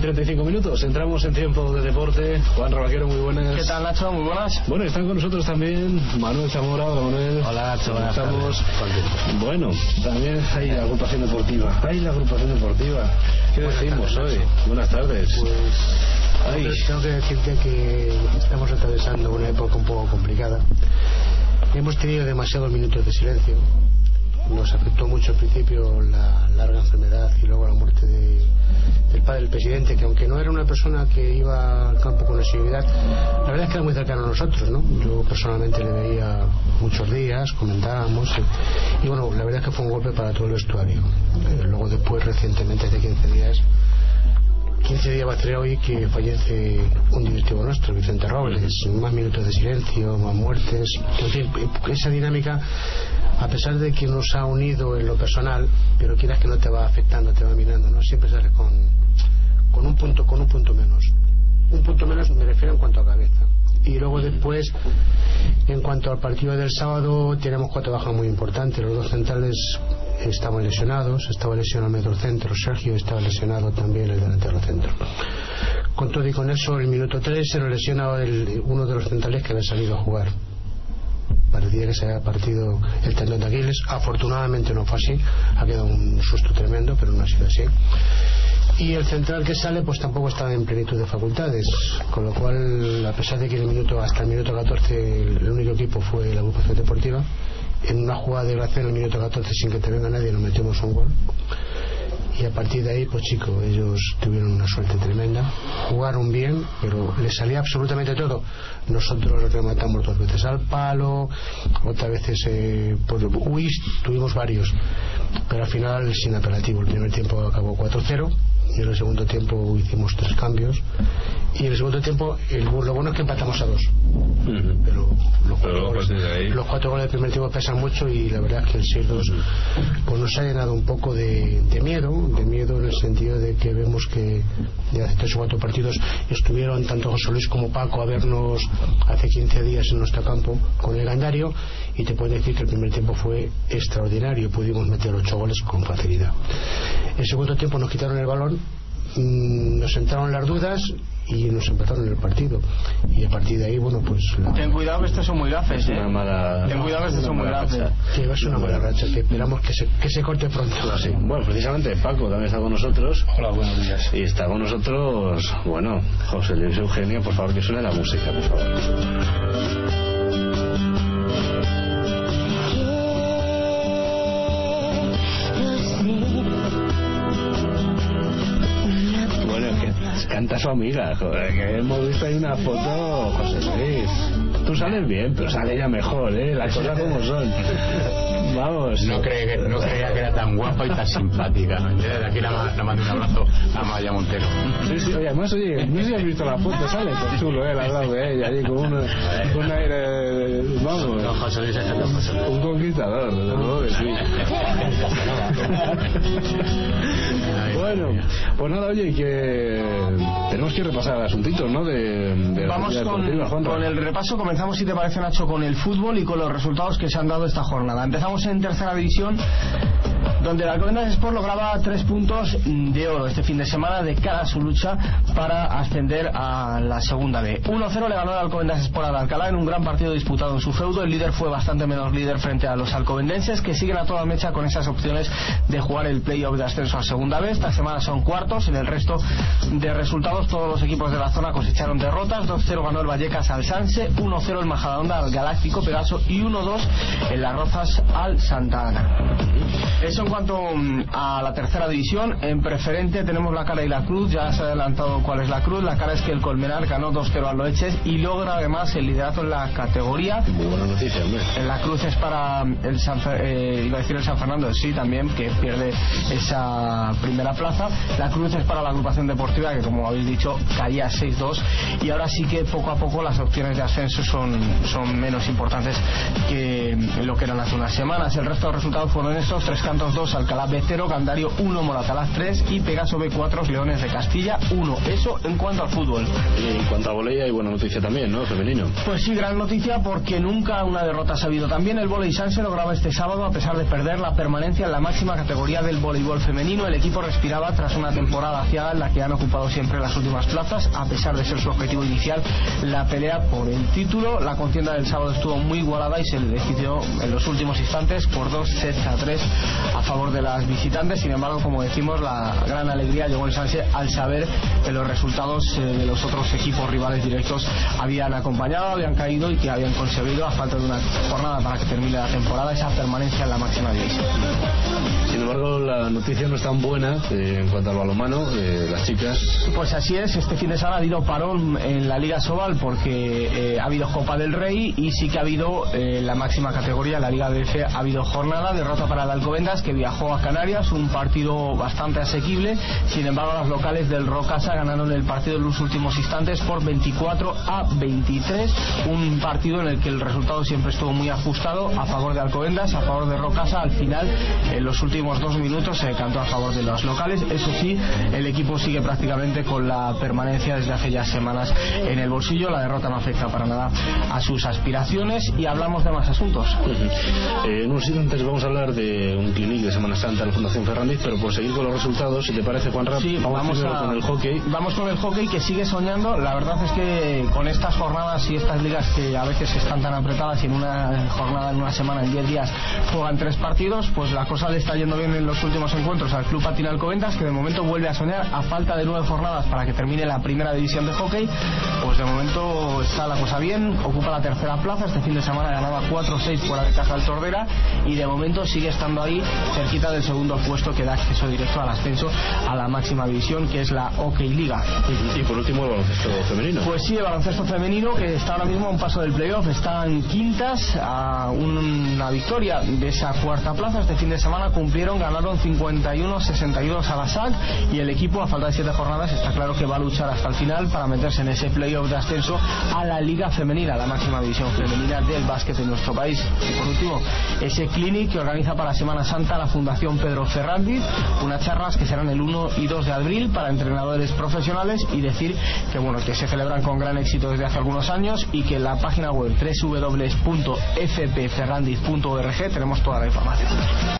35 minutos, entramos en tiempo de deporte. Juan Rabaquero, muy buenas. ¿Qué tal, Nacho? Muy buenas. Bueno, están con nosotros también Manuel Zamora. Hola, Manuel. Hola, Nacho. Estamos. Bueno, también hay la agrupación deportiva. ¿Qué decimos hoy? Buenas tardes. Pues tengo que decirte que estamos atravesando una época un poco complicada. Hemos tenido demasiados minutos de silencio. Nos afectó mucho al principio la larga enfermedad y luego la muerte del padre del presidente, que aunque no era una persona que iba al campo con asiduidad, la verdad es que era muy cercano a nosotros, ¿no? Yo personalmente le veía muchos días, comentábamos y bueno, la verdad es que fue un golpe para todo el vestuario. Luego después, recientemente, hace 15 días va a ser hoy que fallece un directivo nuestro, Vicente Robles. Más minutos de silencio, más muertes, en fin, esa dinámica, a pesar de que nos ha unido en lo personal, pero quieras que no te va afectando, te va minando, ¿no? Siempre sales con un punto menos. Un punto menos me refiero en cuanto a cabeza. Y luego después, en cuanto al partido del sábado, tenemos 4 bajas muy importantes. Los 2 centrales estaban lesionados. Estaba lesionado el mediocentro Sergio, estaba lesionado también el delantero centro. Con todo y con eso, el minuto 3 se nos lesiona uno de los centrales que había salido a jugar. Parecía que se había partido el tendón de Aquiles. Afortunadamente no fue así. Ha quedado un susto tremendo, pero no ha sido así. Y el central que sale pues tampoco estaba en plenitud de facultades, con lo cual, a pesar de que hasta el minuto 14 el único equipo fue la agrupación deportiva, en una jugada de gracia en el minuto 14 sin que intervenga nadie nos metimos un gol. Y a partir de ahí, pues chicos, ellos tuvieron una suerte tremenda, jugaron bien, pero les salía absolutamente todo. Nosotros los rematamos 2 veces al palo, otras veces por tuvimos varios, pero al final sin apelativo. El primer tiempo acabó 4-0 y en el segundo tiempo hicimos 3 cambios y en el segundo tiempo lo bueno es que empatamos a 2. Pero los 4 goles del primer tiempo pesan mucho y la verdad es que el 6-2 pues nos ha llenado un poco de miedo en el sentido de que vemos que de hace 3 o 4 partidos estuvieron tanto José Luis como Paco a vernos hace 15 días en nuestro campo con el Gandario y te puedo decir que el primer tiempo fue extraordinario, pudimos meter 8 goles con facilidad. El segundo tiempo nos quitaron el balón, nos entraron las dudas y nos empataron el partido y a partir de ahí, bueno, pues ten cuidado que estos son muy gafes, ten cuidado que estos son muy gafes, que va a ser una mala racha, que esperamos que se corte pronto. Sí. Bueno, precisamente Paco también está con nosotros. Hola, buenos días. Y está con nosotros, bueno, José Luis Eugenio. Por favor, que suene la música, por favor. Canta su amiga, joder, que hemos visto ahí una foto, José Luis. Tú sales bien, pero sale ya mejor, las cosas como son. Vamos. No creía que era tan guapa y tan simpática, ¿no? Desde aquí le mando un abrazo a Maya Montero. Sí, oye, además, no sé si has visto la foto, sale con chulo, al lado de ella, allí con un aire, vamos. No, José Luis es un conquistador, desde luego que sí. Bueno, pues nada, oye, que tenemos que repasar asuntitos, ¿no? Vamos con el repaso. Comenzamos, si te parece, Nacho, con el fútbol y con los resultados que se han dado esta jornada. Empezamos en tercera división, donde el Alcobendas Sport lograba 3 puntos de oro este fin de semana de cara a su lucha para ascender a la segunda B. 1-0 le ganó el Alcobendas Sport al Alcalá en un gran partido disputado en su feudo. El líder fue bastante menos líder frente a los alcobendenses, que siguen a toda mecha con esas opciones de jugar el play-off de ascenso a segunda B. Esta semana son cuartos. En el resto de resultados, todos los equipos de la zona cosecharon derrotas. 2-0 ganó el Vallecas al Sanse, 1-0 el Majadahonda al Galáctico Pegaso y 1-2 en Las Rozas al Santa Ana. Eso en cuanto a la tercera división. En preferente tenemos la cara y la cruz. Ya se ha adelantado cuál es la cruz. La cara es que el Colmenar ganó 2-0 al Loeches y logra además el liderato en la categoría. Muy buena noticia, hombre. La cruz es para el San Fernando, sí, también, que pierde esa primera plaza. La cruz es para la agrupación deportiva, que como habéis dicho caía 6-2, y ahora sí que poco a poco las opciones de ascenso son menos importantes que lo que eran hace unas semanas. El resto de resultados fueron estos: Tres Cantos 2, Alcalá B 0, Candario 1, Moratalaz 3 y Pegaso B 4, Leones de Castilla 1. Eso en cuanto al fútbol. Y en cuanto a volei hay buena noticia también, ¿no? Femenino. Pues sí, gran noticia, porque nunca una derrota se ha habido. También el vóley Sanse lograba este sábado, a pesar de perder la permanencia en la máxima categoría del voleibol femenino. El equipo respiraba tras una temporada aciaga en la que han ocupado siempre las últimas plazas, a pesar de ser su objetivo inicial la pelea por el título. La contienda del sábado estuvo muy igualada y se decidió en los últimos instantes por 2-3 a favor de las visitantes. Sin embargo, como decimos, la gran alegría llegó en Sanse al saber que los resultados de los otros equipos rivales directos habían acompañado, habían caído y que habían conseguido, a falta de una jornada para que termine la temporada, esa permanencia en la máxima división. Sin embargo, la noticia no es tan buena en cuanto al balonmano, las chicas. Pues así es, este fin de semana ha habido parón en la Liga Sobal porque ha habido Copa del Rey, y sí que ha habido la máxima categoría, la Liga BF, ha habido jornada, derrota para el Alcobendas, que viajó a Canarias, un partido bastante asequible. Sin embargo, los locales del Rocasa ganaron el partido en los últimos instantes por 24-23, un partido en el que el resultado siempre estuvo muy ajustado a favor de Alcobendas, a favor de Rocasa. Al final, en los últimos 2 minutos se decantó a favor de los locales. Eso sí, el equipo sigue prácticamente con la permanencia desde hace ya semanas en el bolsillo. La derrota no afecta para nada a sus aspiraciones, y hablamos de más asuntos. En unos instantes vamos a hablar de un clinic de Semana Santa en la Fundación Ferrandiz, pero por seguir con los resultados, si te parece, Juanra, sí, vamos con el hockey. Vamos con el hockey, que sigue soñando. La verdad es que con estas jornadas y estas ligas que a veces están tan apretadas, y en una jornada, en una semana, en 10 días juegan 3 partidos, pues la cosa le está yendo bien en los últimos encuentros al Club Patín Alcobendas, que de momento vuelve a soñar a falta de 9 jornadas para que termine la primera división de hockey. Pues de momento está la cosa bien, ocupa la tercera plaza. Este fin de semana ganaba 4-6 fuera de casa al Tordera, y de momento sigue estando ahí cerquita del segundo puesto, que da acceso directo al ascenso a la máxima división, que es la Hockey Liga. Y por último, el baloncesto femenino. Pues sí, el baloncesto femenino, que está ahora mismo a un paso del playoff, están quintas, a una victoria de esa cuarta plaza. Este fin de semana ganaron 51-62 a la SAC, y el equipo, a falta de 7 jornadas, está claro que va a luchar hasta el final para meterse en ese playoff de ascenso a la Liga Femenina, la máxima división femenina del básquet en nuestro país. Y por último, ese clinic que organiza para Semana Santa la Fundación Pedro Ferrandiz, unas charlas que serán el 1 y 2 de abril para entrenadores profesionales, y decir que bueno, que se celebran con gran éxito desde hace algunos años, y que en la página web www.fpferrandiz.org tenemos toda la información.